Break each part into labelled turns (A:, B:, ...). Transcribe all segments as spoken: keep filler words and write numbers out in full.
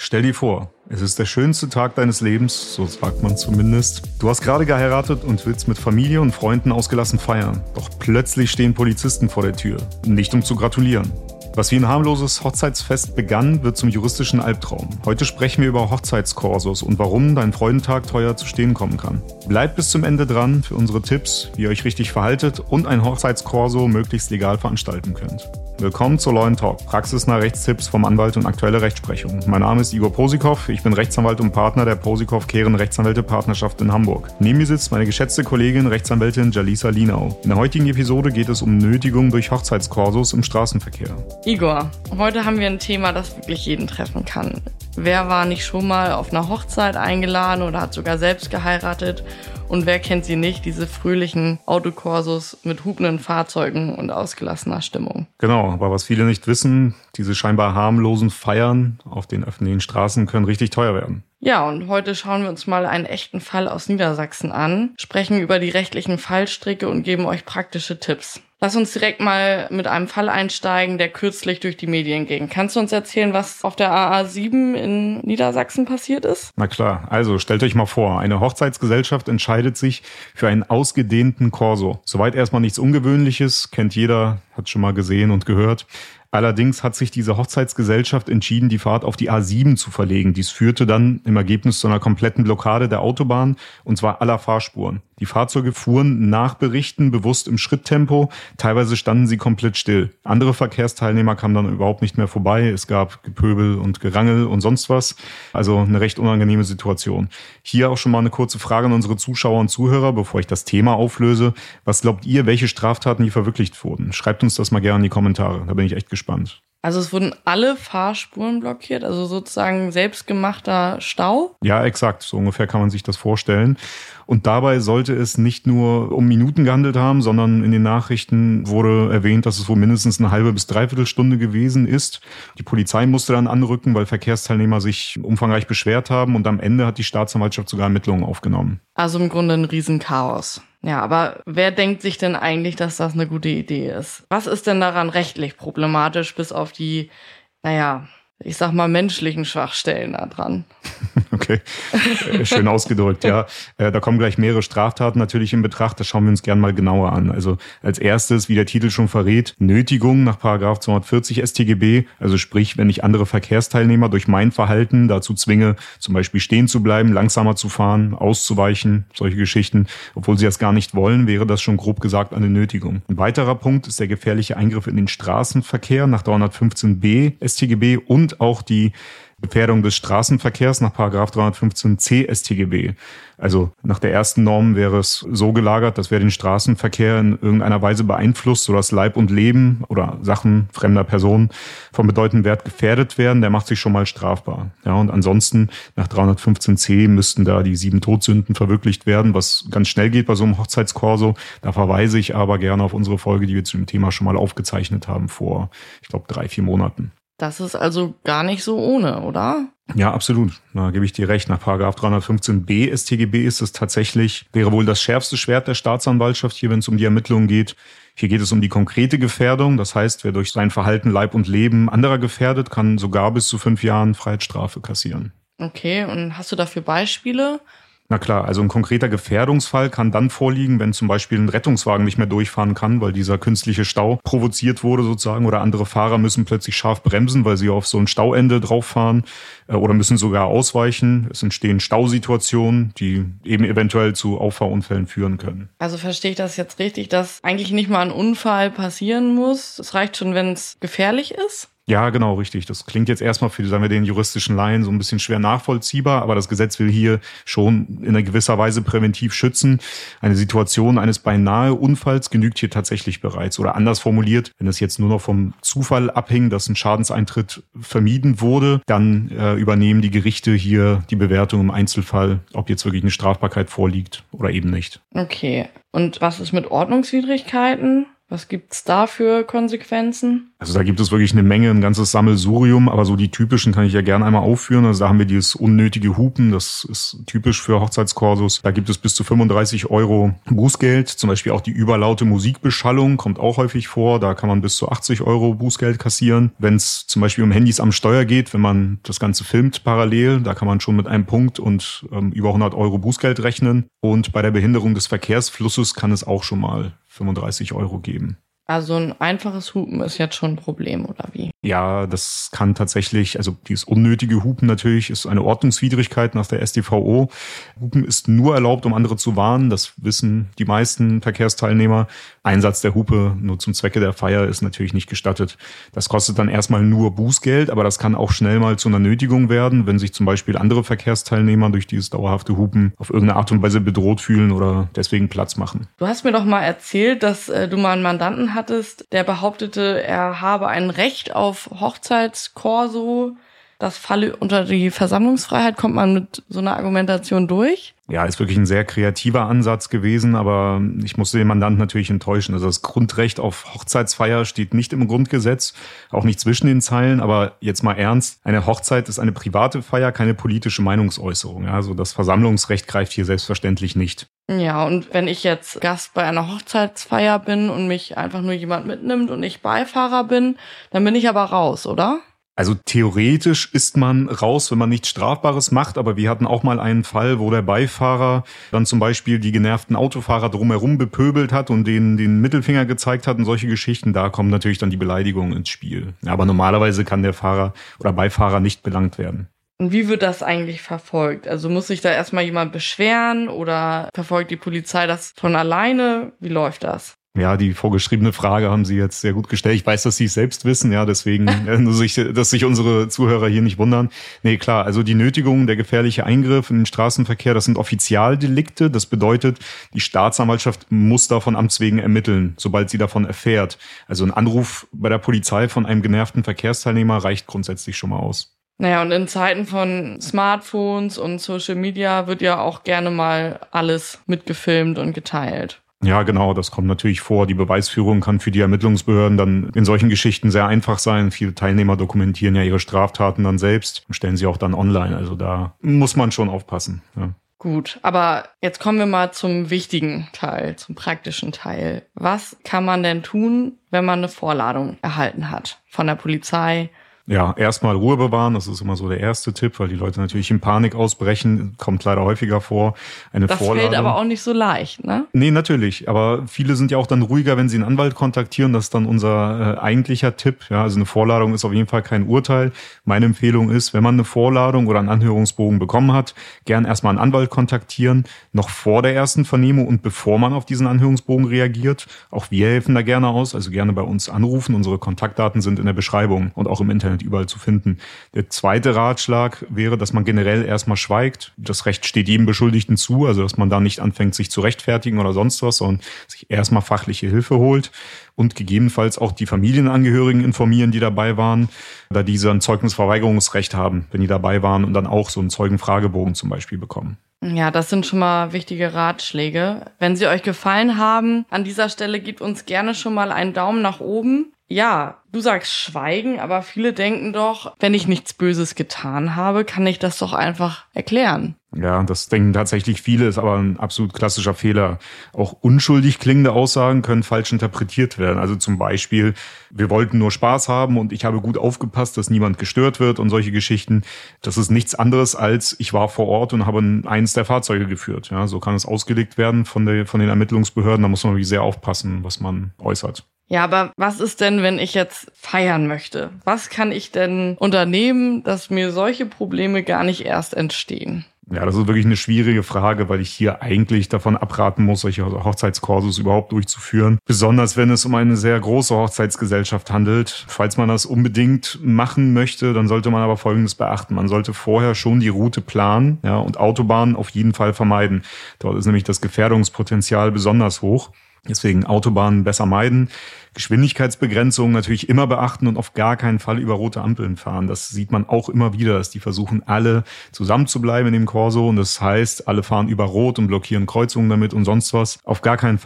A: Stell dir vor, es ist der schönste Tag deines Lebens, so sagt man zumindest. Du hast gerade geheiratet und willst mit Familie und Freunden ausgelassen feiern. Doch plötzlich stehen Polizisten vor der Tür, nicht um zu gratulieren. Was wie ein harmloses Hochzeitsfest begann, wird zum juristischen Albtraum. Heute sprechen wir über Hochzeitskorsos und warum dein Freudentag teuer zu stehen kommen kann. Bleibt bis zum Ende dran für unsere Tipps, wie ihr euch richtig verhaltet und ein Hochzeitskorso möglichst legal veranstalten könnt. Willkommen zu Law and Talk, praxisnahe Rechtstipps vom Anwalt und aktuelle Rechtsprechung. Mein Name ist Igor Posikow, ich bin Rechtsanwalt und Partner der Posikow-Kehren Rechtsanwälte-Partnerschaft in Hamburg. Neben mir sitzt meine geschätzte Kollegin Rechtsanwältin Jalisa Linau. In der heutigen Episode geht es um Nötigung durch Hochzeitskorsos im Straßenverkehr.
B: Igor, heute haben wir ein Thema, das wirklich jeden treffen kann. Wer war nicht schon mal auf einer Hochzeit eingeladen oder hat sogar selbst geheiratet? Und wer kennt sie nicht, diese fröhlichen Autokorsos mit hupenden Fahrzeugen und ausgelassener Stimmung?
A: Genau, aber was viele nicht wissen, diese scheinbar harmlosen Feiern auf den öffentlichen Straßen können richtig teuer werden.
B: Ja, und heute schauen wir uns mal einen echten Fall aus Niedersachsen an, sprechen über die rechtlichen Fallstricke und geben euch praktische Tipps. Lass uns direkt mal mit einem Fall einsteigen, der kürzlich durch die Medien ging. Kannst du uns erzählen, was auf der A A sieben in Niedersachsen passiert ist?
A: Na klar, also stellt euch mal vor, eine Hochzeitsgesellschaft entscheidet sich für einen ausgedehnten Korso. Soweit erstmal nichts Ungewöhnliches, kennt jeder, hat schon mal gesehen und gehört. Allerdings hat sich diese Hochzeitsgesellschaft entschieden, die Fahrt auf die A sieben zu verlegen. Dies führte dann im Ergebnis zu einer kompletten Blockade der Autobahn, und zwar aller Fahrspuren. Die Fahrzeuge fuhren nach Berichten bewusst im Schritttempo, teilweise standen sie komplett still. Andere Verkehrsteilnehmer kamen dann überhaupt nicht mehr vorbei. Es gab Gepöbel und Gerangel und sonst was. Also eine recht unangenehme Situation. Hier auch schon mal eine kurze Frage an unsere Zuschauer und Zuhörer, bevor ich das Thema auflöse. Was glaubt ihr, welche Straftaten hier verwirklicht wurden? Schreibt uns das mal gerne in die Kommentare, da bin ich echt gespannt.
B: Also es wurden alle Fahrspuren blockiert, also sozusagen selbstgemachter Stau?
A: Ja, exakt. So ungefähr kann man sich das vorstellen. Und dabei sollte es nicht nur um Minuten gehandelt haben, sondern in den Nachrichten wurde erwähnt, dass es wohl mindestens eine halbe bis dreiviertel Stunde gewesen ist. Die Polizei musste dann anrücken, weil Verkehrsteilnehmer sich umfangreich beschwert haben, und am Ende hat die Staatsanwaltschaft sogar Ermittlungen aufgenommen.
B: Also im Grunde ein Riesenchaos. Ja, aber wer denkt sich denn eigentlich, dass das eine gute Idee ist? Was ist denn daran rechtlich problematisch, bis auf die, naja, ich sag mal, menschlichen Schwachstellen da dran?
A: Okay, schön ausgedrückt, ja. Da kommen gleich mehrere Straftaten natürlich in Betracht. Das schauen wir uns gerne mal genauer an. Also als erstes, wie der Titel schon verrät, Nötigung nach Paragraph zweihundertvierzig S t G B. Also sprich, wenn ich andere Verkehrsteilnehmer durch mein Verhalten dazu zwinge, zum Beispiel stehen zu bleiben, langsamer zu fahren, auszuweichen, solche Geschichten, obwohl sie das gar nicht wollen, wäre das schon grob gesagt eine Nötigung. Ein weiterer Punkt ist der gefährliche Eingriff in den Straßenverkehr nach dreihundertfünfzehn b S t G B und auch die Gefährdung des Straßenverkehrs nach Paragraph dreihundertfünfzehn c S t G B. Also nach der ersten Norm wäre es so gelagert, dass wer den Straßenverkehr in irgendeiner Weise beeinflusst, sodass Leib und Leben oder Sachen fremder Personen von bedeutendem Wert gefährdet werden, der macht sich schon mal strafbar. Ja, und ansonsten nach dreihundertfünfzehn c müssten da die sieben Todsünden verwirklicht werden, was ganz schnell geht bei so einem Hochzeitskorso. Da verweise ich aber gerne auf unsere Folge, die wir zu dem Thema schon mal aufgezeichnet haben vor, ich glaube, drei, vier Monaten.
B: Das ist also gar nicht so ohne, oder?
A: Ja, absolut. Da gebe ich dir recht. Nach Paragraph dreihundertfünfzehn b S t G B ist es tatsächlich, wäre wohl das schärfste Schwert der Staatsanwaltschaft hier, wenn es um die Ermittlungen geht. Hier geht es um die konkrete Gefährdung. Das heißt, wer durch sein Verhalten Leib und Leben anderer gefährdet, kann sogar bis zu fünf Jahren Freiheitsstrafe kassieren.
B: Okay, und hast du dafür Beispiele?
A: Na klar, also ein konkreter Gefährdungsfall kann dann vorliegen, wenn zum Beispiel ein Rettungswagen nicht mehr durchfahren kann, weil dieser künstliche Stau provoziert wurde sozusagen, oder andere Fahrer müssen plötzlich scharf bremsen, weil sie auf so ein Stauende drauf fahren, oder müssen sogar ausweichen. Es entstehen Stausituationen, die eben eventuell zu Auffahrunfällen führen können.
B: Also verstehe ich das jetzt richtig, dass eigentlich nicht mal ein Unfall passieren muss? Es reicht schon, wenn es gefährlich ist?
A: Ja, genau, richtig. Das klingt jetzt erstmal für, sagen wir, den juristischen Laien so ein bisschen schwer nachvollziehbar, aber das Gesetz will hier schon in einer gewisser Weise präventiv schützen. Eine Situation eines beinahe Unfalls genügt hier tatsächlich bereits. Oder anders formuliert, wenn es jetzt nur noch vom Zufall abhing, dass ein Schadenseintritt vermieden wurde, dann äh, übernehmen die Gerichte hier die Bewertung im Einzelfall, ob jetzt wirklich eine Strafbarkeit vorliegt oder eben nicht.
B: Okay. Und was ist mit Ordnungswidrigkeiten? Was gibt's da für Konsequenzen?
A: Also da gibt es wirklich eine Menge, ein ganzes Sammelsurium, aber so die typischen kann ich ja gerne einmal aufführen. Also da haben wir dieses unnötige Hupen, das ist typisch für Hochzeitskorsos. Da gibt es bis zu fünfunddreißig Euro Bußgeld. Zum Beispiel auch die überlaute Musikbeschallung kommt auch häufig vor. Da kann man bis zu achtzig Euro Bußgeld kassieren. Wenn es zum Beispiel um Handys am Steuer geht, wenn man das Ganze filmt parallel, da kann man schon mit einem Punkt und ähm, über hundert Euro Bußgeld rechnen. Und bei der Behinderung des Verkehrsflusses kann es auch schon mal fünfunddreißig Euro geben.
B: Also ein einfaches Hupen ist jetzt schon ein Problem, oder wie?
A: Ja, das kann tatsächlich, also dieses unnötige Hupen natürlich ist eine Ordnungswidrigkeit nach der S t V O. Hupen ist nur erlaubt, um andere zu warnen. Das wissen die meisten Verkehrsteilnehmer. Einsatz der Hupe nur zum Zwecke der Feier ist natürlich nicht gestattet. Das kostet dann erstmal nur Bußgeld, aber das kann auch schnell mal zu einer Nötigung werden, wenn sich zum Beispiel andere Verkehrsteilnehmer durch dieses dauerhafte Hupen auf irgendeine Art und Weise bedroht fühlen oder deswegen Platz machen.
B: Du hast mir doch mal erzählt, dass äh, du mal einen Mandanten hattest, der behauptete, er habe ein Recht auf Hochzeitskorso. Das falle unter die Versammlungsfreiheit. Kommt man mit so einer Argumentation durch?
A: Ja, ist wirklich ein sehr kreativer Ansatz gewesen, aber ich musste den Mandanten natürlich enttäuschen. Also das Grundrecht auf Hochzeitsfeier steht nicht im Grundgesetz, auch nicht zwischen den Zeilen, aber jetzt mal ernst, eine Hochzeit ist eine private Feier, keine politische Meinungsäußerung. Also das Versammlungsrecht greift hier selbstverständlich nicht.
B: Ja, und wenn ich jetzt Gast bei einer Hochzeitsfeier bin und mich einfach nur jemand mitnimmt und ich Beifahrer bin, dann bin ich aber raus, oder?
A: Also theoretisch ist man raus, wenn man nichts Strafbares macht, aber wir hatten auch mal einen Fall, wo der Beifahrer dann zum Beispiel die genervten Autofahrer drumherum bepöbelt hat und denen den Mittelfinger gezeigt hat und solche Geschichten. Da kommen natürlich dann die Beleidigungen ins Spiel. Aber normalerweise kann der Fahrer oder Beifahrer nicht belangt werden.
B: Und wie wird das eigentlich verfolgt? Also muss sich da erstmal jemand beschweren oder verfolgt die Polizei das von alleine? Wie läuft das?
A: Ja, die vorgeschriebene Frage haben Sie jetzt sehr gut gestellt. Ich weiß, dass Sie es selbst wissen, ja, deswegen, äh, nur sich, dass sich unsere Zuhörer hier nicht wundern. Nee, klar, also die Nötigung, der gefährliche Eingriff in den Straßenverkehr, das sind Offizialdelikte. Das bedeutet, die Staatsanwaltschaft muss davon Amts wegen ermitteln, sobald sie davon erfährt. Also ein Anruf bei der Polizei von einem genervten Verkehrsteilnehmer reicht grundsätzlich schon mal aus.
B: Naja, und in Zeiten von Smartphones und Social Media wird ja auch gerne mal alles mitgefilmt und geteilt.
A: Ja, genau, das kommt natürlich vor. Die Beweisführung kann für die Ermittlungsbehörden dann in solchen Geschichten sehr einfach sein. Viele Teilnehmer dokumentieren ja ihre Straftaten dann selbst und stellen sie auch dann online. Also da muss man schon aufpassen. Ja.
B: Gut, aber jetzt kommen wir mal zum wichtigen Teil, zum praktischen Teil. Was kann man denn tun, wenn man eine Vorladung erhalten hat von der Polizei?
A: Ja, erstmal Ruhe bewahren, das ist immer so der erste Tipp, weil die Leute natürlich in Panik ausbrechen, kommt leider häufiger vor. Eine
B: das
A: Vorladung.
B: fällt aber auch nicht so leicht, ne?
A: Nee, natürlich, aber viele sind ja auch dann ruhiger, wenn sie einen Anwalt kontaktieren, das ist dann unser äh, eigentlicher Tipp. Ja, also eine Vorladung ist auf jeden Fall kein Urteil. Meine Empfehlung ist, wenn man eine Vorladung oder einen Anhörungsbogen bekommen hat, gern erstmal einen Anwalt kontaktieren, noch vor der ersten Vernehmung und bevor man auf diesen Anhörungsbogen reagiert. Auch wir helfen da gerne aus, also gerne bei uns anrufen. Unsere Kontaktdaten sind in der Beschreibung und auch im Internet überall zu finden. Der zweite Ratschlag wäre, dass man generell erstmal schweigt. Das Recht steht jedem Beschuldigten zu, also dass man da nicht anfängt, sich zu rechtfertigen oder sonst was, sondern sich erstmal fachliche Hilfe holt und gegebenenfalls auch die Familienangehörigen informieren, die dabei waren, da diese ein Zeugnisverweigerungsrecht haben, wenn die dabei waren und dann auch so einen Zeugenfragebogen zum Beispiel bekommen.
B: Ja, das sind schon mal wichtige Ratschläge. Wenn sie euch gefallen haben, an dieser Stelle gebt uns gerne schon mal einen Daumen nach oben. Ja, du sagst schweigen, aber viele denken doch, wenn ich nichts Böses getan habe, kann ich das doch einfach erklären.
A: Ja, das denken tatsächlich viele, ist aber ein absolut klassischer Fehler. Auch unschuldig klingende Aussagen können falsch interpretiert werden. Also zum Beispiel, wir wollten nur Spaß haben und ich habe gut aufgepasst, dass niemand gestört wird und solche Geschichten. Das ist nichts anderes als, ich war vor Ort und habe eins der Fahrzeuge geführt. Ja, so kann es ausgelegt werden von, der, von den Ermittlungsbehörden. Da muss man wirklich sehr aufpassen, was man äußert.
B: Ja, aber was ist denn, wenn ich jetzt feiern möchte? Was kann ich denn unternehmen, dass mir solche Probleme gar nicht erst entstehen?
A: Ja, das ist wirklich eine schwierige Frage, weil ich hier eigentlich davon abraten muss, solche Hochzeitskurse überhaupt durchzuführen. Besonders wenn es um eine sehr große Hochzeitsgesellschaft handelt. Falls man das unbedingt machen möchte, dann sollte man aber Folgendes beachten. Man sollte vorher schon die Route planen, ja, und Autobahnen auf jeden Fall vermeiden. Dort ist nämlich das Gefährdungspotenzial besonders hoch. Deswegen Autobahnen besser meiden, Geschwindigkeitsbegrenzungen natürlich immer beachten und auf gar keinen Fall über rote Ampeln fahren. Das sieht man auch immer wieder, dass die versuchen, alle zusammen zu bleiben in dem Corso. Und das heißt, alle fahren über Rot und blockieren Kreuzungen damit und sonst was. Auf gar keinen Fall.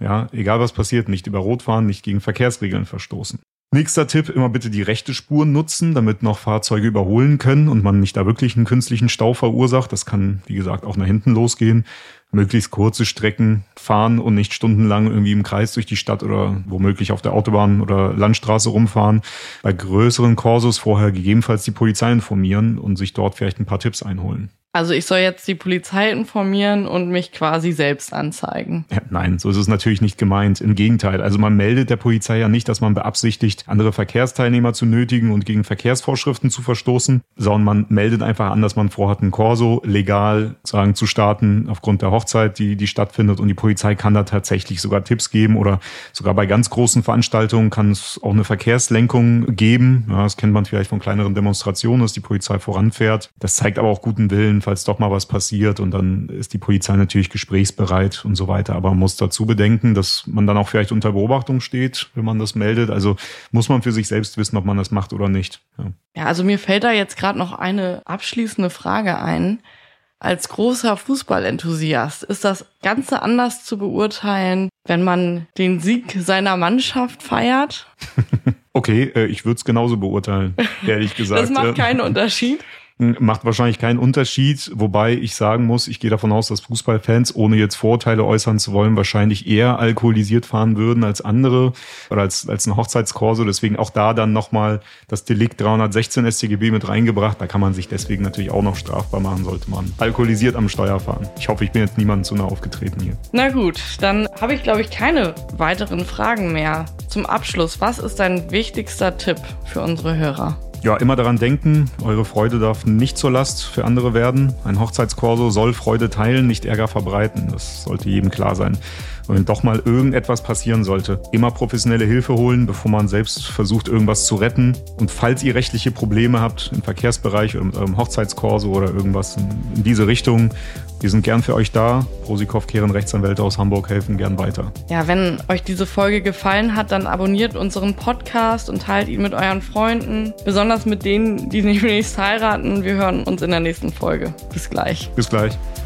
A: Ja, egal was passiert, nicht über Rot fahren, nicht gegen Verkehrsregeln verstoßen. Nächster Tipp, immer bitte die rechte Spur nutzen, damit noch Fahrzeuge überholen können und man nicht da wirklich einen künstlichen Stau verursacht. Das kann, wie gesagt, auch nach hinten losgehen. Möglichst kurze Strecken fahren und nicht stundenlang irgendwie im Kreis durch die Stadt oder womöglich auf der Autobahn oder Landstraße rumfahren. Bei größeren Korsos vorher gegebenenfalls die Polizei informieren und sich dort vielleicht ein paar Tipps einholen.
B: Also ich soll jetzt die Polizei informieren und mich quasi selbst anzeigen.
A: Ja, nein, so ist es natürlich nicht gemeint. Im Gegenteil. Also man meldet der Polizei ja nicht, dass man beabsichtigt, andere Verkehrsteilnehmer zu nötigen und gegen Verkehrsvorschriften zu verstoßen, sondern man meldet einfach an, dass man vorhat, ein Corso legal sagen zu starten aufgrund der Hochzeit, die, die stattfindet. Und die Polizei kann da tatsächlich sogar Tipps geben oder sogar bei ganz großen Veranstaltungen kann es auch eine Verkehrslenkung geben. Ja, das kennt man vielleicht von kleineren Demonstrationen, dass die Polizei voranfährt. Das zeigt aber auch guten Willen, falls doch mal was passiert, und dann ist die Polizei natürlich gesprächsbereit und so weiter. Aber man muss dazu bedenken, dass man dann auch vielleicht unter Beobachtung steht, wenn man das meldet. Also muss man für sich selbst wissen, ob man das macht oder nicht. Ja,
B: ja, also mir fällt da jetzt gerade noch eine abschließende Frage ein. Als großer Fußballenthusiast ist das Ganze anders zu beurteilen, wenn man den Sieg seiner Mannschaft feiert?
A: Okay, ich würde es genauso beurteilen, ehrlich gesagt.
B: Das macht keinen Unterschied?
A: Macht wahrscheinlich keinen Unterschied, wobei ich sagen muss, ich gehe davon aus, dass Fußballfans, ohne jetzt Vorurteile äußern zu wollen, wahrscheinlich eher alkoholisiert fahren würden als andere oder als als ein Hochzeitskorso. Deswegen auch da dann nochmal das Delikt dreihundertsechzehn S t G B mit reingebracht. Da kann man sich deswegen natürlich auch noch strafbar machen, sollte man alkoholisiert am Steuer fahren. Ich hoffe, ich bin jetzt niemandem zu nah aufgetreten hier.
B: Na gut, dann habe ich, glaube ich, keine weiteren Fragen mehr. Zum Abschluss, was ist dein wichtigster Tipp für unsere Hörer?
A: Ja, immer daran denken, eure Freude darf nicht zur Last für andere werden. Ein Hochzeitskorso soll Freude teilen, nicht Ärger verbreiten. Das sollte jedem klar sein. Und wenn doch mal irgendetwas passieren sollte, immer professionelle Hilfe holen, bevor man selbst versucht, irgendwas zu retten. Und falls ihr rechtliche Probleme habt im Verkehrsbereich oder mit eurem Hochzeitskorso oder irgendwas in, in diese Richtung, wir sind gern für euch da. Prosikow Kehren Rechtsanwälte aus Hamburg helfen gern weiter.
B: Ja, wenn euch diese Folge gefallen hat, dann abonniert unseren Podcast und teilt ihn mit euren Freunden. Besonders mit denen, die demnächst heiraten. Wir hören uns in der nächsten Folge. Bis gleich.
A: Bis gleich.